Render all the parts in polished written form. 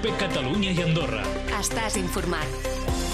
COPE Catalunya i Andorra. Estàs informat.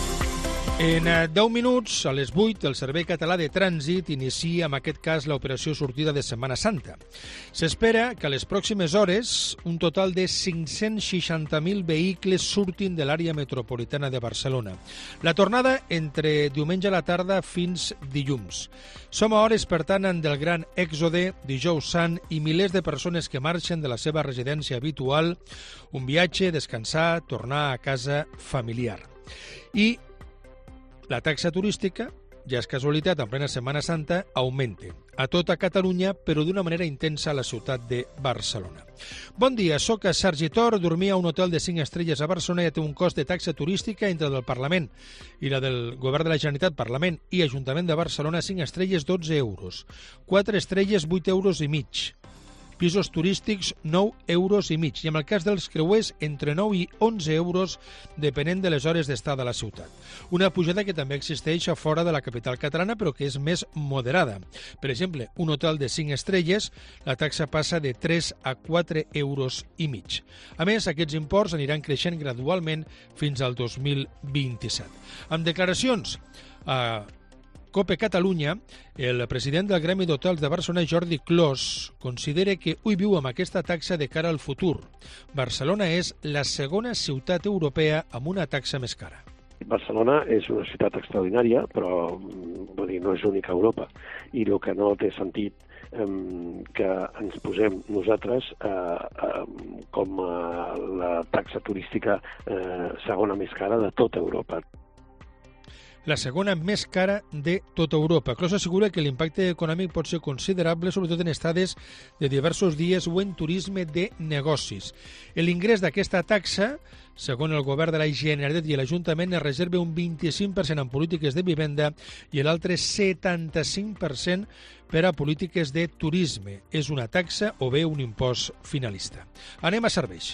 En 10 minuts, a les 8, el Servei Català de Trànsit inicia, en aquest cas, l'operació sortida de Setmana Santa. S'espera que a les pròximes hores un total de 560.000 vehicles surtin de l'àrea metropolitana de Barcelona. La tornada entre diumenge a la tarda fins dilluns. Som a hores, per tant, del gran èxode, dijous sant, i milers de persones que marxen de la seva residència habitual, un viatge, descansar, tornar a casa familiar. I la taxa turística, ja és casualitat, en plena Setmana Santa, augmenta a tota Catalunya, però d'una manera intensa a la ciutat de Barcelona. Bon dia, soc Sergi Tor, dormia a un hotel de 5 estrelles a Barcelona i té un cost de taxa turística entre del Parlament i la del Govern de la Generalitat, Parlament i Ajuntament de Barcelona, 5 estrelles, 12 euros. 4 estrelles, 8 euros i mig. Pisos turístics, 9 euros i mig. I en el cas dels creuers, entre 9 i 11 euros, depenent de les hores d'estada a la ciutat. Una pujada que també existeix a fora de la capital catalana, però que és més moderada. Per exemple, un hotel de 5 estrelles, la taxa passa de 3 a 4 euros i mig. A més, aquests imports aniran creixent gradualment fins al 2027. Amb declaracions a COPE Catalunya, el president del Gremi d'Hotels de Barcelona, Jordi Clos, considera que ho viu amb aquesta taxa de cara al futur. Barcelona és la segona ciutat europea amb una taxa més cara. Barcelona és una ciutat extraordinària, però no és única a Europa. I el que no té sentit que ens posem nosaltres com la taxa turística segona més cara de tota Europa. La segona més cara de tota Europa. Clos assegura que l'impacte econòmic pot ser considerable, sobretot en estades de diversos dies o en turisme de negocis. L'ingrés d'aquesta taxa, segons el Govern de la Generalitat i l'Ajuntament, es reserva un 25% en polítiques de vivenda i l'altre 75% per a polítiques de turisme. És una taxa o bé un impost finalista. Anem a serveis.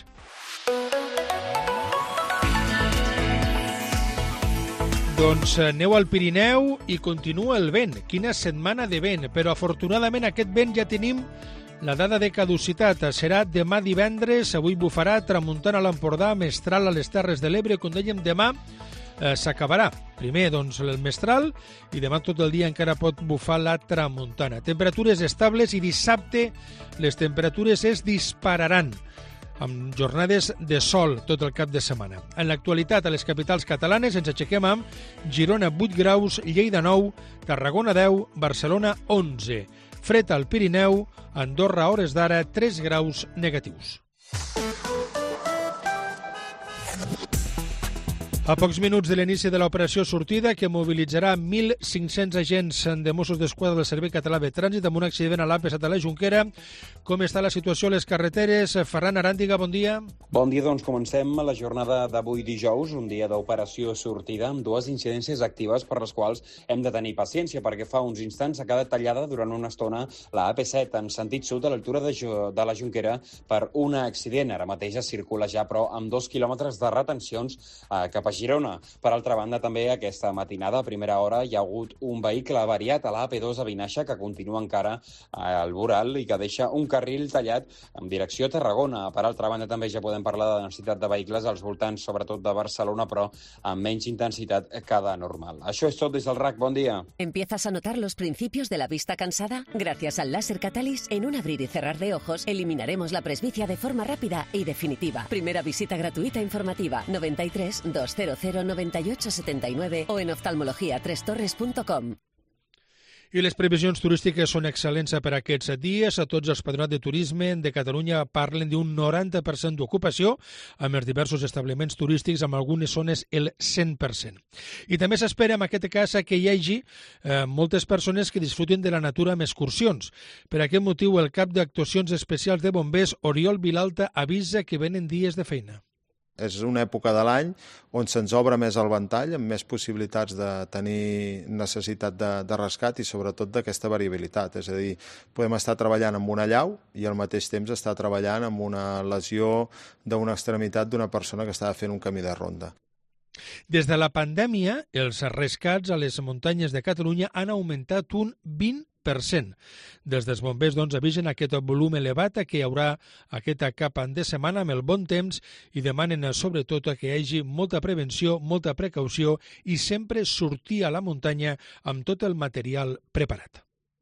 Doncs aneu al Pirineu i continua el vent. Quina setmana de vent, però afortunadament aquest vent ja tenim la data de caducitat. Serà demà divendres, avui bufarà tramuntana a l'Empordà, mestral a les Terres de l'Ebre. Com dèiem, demà s'acabarà. Primer, doncs, el mestral i demà tot el dia encara pot bufar la tramuntana. Temperatures estables i dissabte les temperatures es dispararan, amb jornades de sol tot el cap de setmana. En l'actualitat, a les capitals catalanes ens aixequem amb Girona 8 graus, Lleida 9, Tarragona 10, Barcelona 11. Fred al Pirineu, Andorra a hores d'ara 3 graus negatius. A pocs minuts de l'inici de l'operació sortida, que mobilitzarà 1.500 agents de Mossos d'Esquadra del Servei Català de Trànsit amb un accident a l'AP7 a la Jonquera. Com està la situació a les carreteres? Ferran Aràndiga, bon dia. Bon dia, doncs comencem la jornada d'avui dijous, un dia d'operació sortida amb dues incidències actives per les quals hem de tenir paciència, perquè fa uns instants ha quedat tallada durant una estona la AP7 en sentit sud a l'altura de la Jonquera per un accident. Ara mateix es circula ja, però amb 2 quilòmetres de retencions cap a Girona. Per altra banda, també aquesta matinada, a primera hora, hi ha hagut un vehicle avariat a la AP2 a Vinaixa que continua encara al voral i que deixa un carril tallat en direcció a Tarragona. Per altra banda, també ja podem parlar de la densitat de vehicles als voltants, sobretot de Barcelona, però amb menys intensitat que de normal. Això és tot des del RAC. Bon dia. ¿Empiezas a notar los principios de la vista cansada? Gracias al láser Catalyst, en un abrir y cerrar de ojos, eliminaremos la presbicia de forma rápida y definitiva. Primera visita gratuita informativa, 93 200 9879 o en oftalmologia3torres.com. I les previsions turístiques són excel·lents per aquests dies. A tots els patronats de turisme de Catalunya parlen d'un 90% d'ocupació, amb els diversos establiments turístics, amb algunes zones el 100%. I també s'espera, en aquest cas, que hi hagi moltes persones que disfruten de la natura amb excursions. Per aquest motiu, el cap d'actuacions especials de bombers, Oriol Vilalta, avisa que venen dies de feina. És una època de l'any on se'ns obre més el ventall, amb més possibilitats de tenir necessitat de rescat i sobretot d'aquesta variabilitat. És a dir, podem estar treballant amb una allau i al mateix temps estar treballant amb una lesió d'una extremitat d'una persona que estava fent un camí de ronda. Des de la pandèmia, els rescats a les muntanyes de Catalunya han augmentat un 20%. 20%. Des dels bombers avisen aquest volum elevat que hi haurà aquesta cap de setmana amb el bon temps i demanen sobretot que hi hagi molta prevenció, molta precaució i sempre sortir a la muntanya amb tot el material preparat.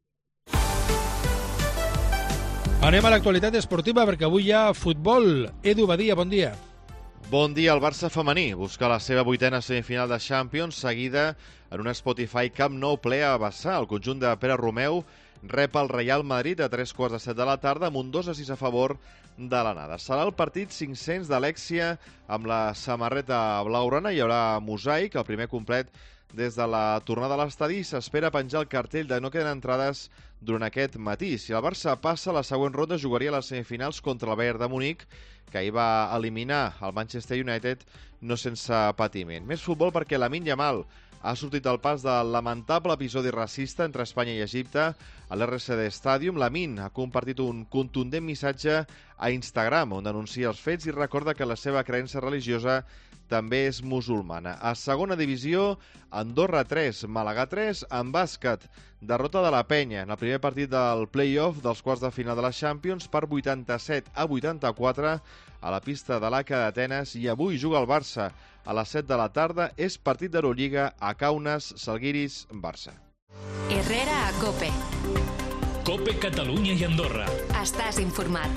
Anem a l'actualitat esportiva perquè avui hi ha futbol. Edu Badia, bon dia. Bon dia. El Barça femení busca la seva 8a semifinal de Champions, seguida en un Spotify Camp Nou ple a vessar. El conjunt de Pere Romeu rep el Real Madrid a 3:15 de la tarda amb un 2-6 a favor de l'anada. Serà el partit 500 d'Alexia amb la samarreta blaugrana. Hi haurà mosaic, el primer complet des de la tornada a l'estadi. S'espera penjar el cartell de no queden entrades durant aquest matí. Si el Barça passa, la següent ronda jugaria a les semifinals contra el Bayern de Munic, que ahir va eliminar el Manchester United no sense patiment. Més futbol perquè Lamine Yamal ha sortit al pas del lamentable episodi racista entre Espanya i Egipte a l'RCD Stadium. Lamine ha compartit un contundent missatge a Instagram on denuncia els fets i recorda que la seva creença religiosa també és musulmana. A segona divisió, Andorra 3, Màlaga 3, en bàsquet, derrota de la Penya en el primer partit del play-off dels quarts de final de la Champions per 87-84 a la pista de l'Aca d'Atenes, i avui juga el Barça a les 7 de la tarda. És partit d'Eurolliga a Kaunas, Salguiris, Barça. Herrera a COPE. COPE Catalunya i Andorra. Estàs informat.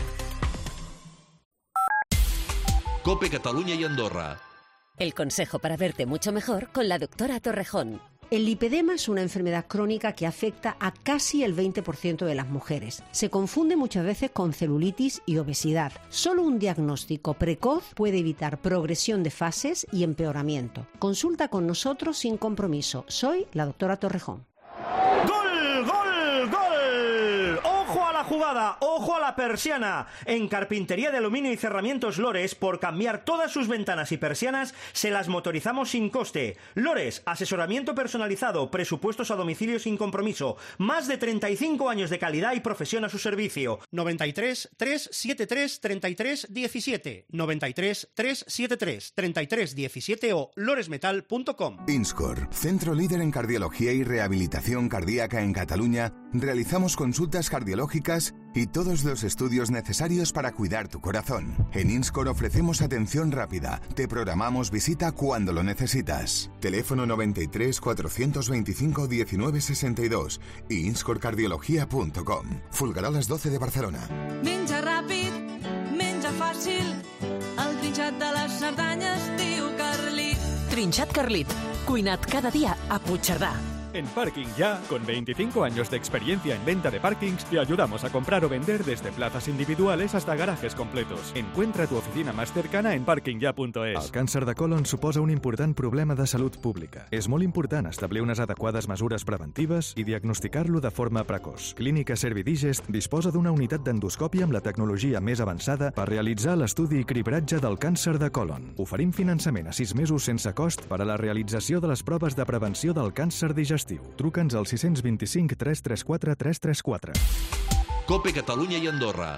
COPE Catalunya y Andorra. El consejo para verte mucho mejor con la doctora Torrejón. El lipedema es una enfermedad crónica que afecta a casi el 20% de las mujeres. Se confunde muchas veces con celulitis y obesidad. Solo un diagnóstico precoz puede evitar progresión de fases y empeoramiento. Consulta con nosotros sin compromiso. Soy la doctora Torrejón. ¡Gol, gol, gol! ¡Ojo a la jugada! ¡Ojo a la persiana! En Carpintería de Aluminio y Cerramientos Lores, por cambiar todas sus ventanas y persianas, se las motorizamos sin coste. Lores, asesoramiento personalizado, presupuestos a domicilio sin compromiso. Más de 35 años de calidad y profesión a su servicio. 93 373 33 17. 93 373 33 17 o loresmetal.com. Inscor, centro líder en cardiología y rehabilitación cardíaca en Cataluña. Realizamos consultas cardiológicas y todos los estudios necesarios para cuidar tu corazón. En Inscor ofrecemos atención rápida. Te programamos visita cuando lo necesitas. Teléfono 93 425 1962 y inscorcardiología.com. Fulgaroles 12 de Barcelona. Menja ràpid, menja fàcil, el trinxat de les Cerdanyes diu Carlit. Trinxat Carlit, cuinat cada día a Puigcerdà. En Parking Ya, con 25 años de experiencia en venta de parkings, te ayudamos a comprar o vender desde plazas individuales hasta garajes completos. Encuentra tu oficina más cercana en parkingya.es. El càncer de colon suposa un important problema de salut pública. És molt important establir unes adequades mesures preventives i diagnosticar-lo de forma precoç. Clínica Servidigest disposa d'una unitat d'endoscòpia amb la tecnologia més avançada per realitzar l'estudi i cribratge del càncer de colon. Oferim finançament a 6 mesos sense cost per a la realització de les proves de prevenció del càncer digestiu. Truca'ns al 625 334 334. COPE Catalunya i Andorra.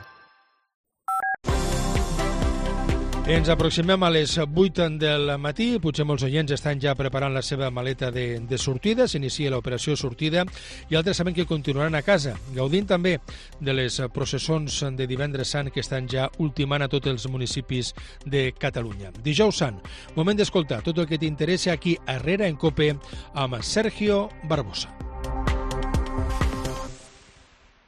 Ens aproximem a les 8 del matí. Potser molts oients estan ja preparant la seva maleta de sortida. S'inicia l'operació sortida i altres saben que continuaran a casa, gaudint també de les processons de divendres sant que estan ja ultimant a tots els municipis de Catalunya. Dijous sant, moment d'escoltar tot el que t'interessa aquí a Herrera en COPE amb Sergio Barbosa.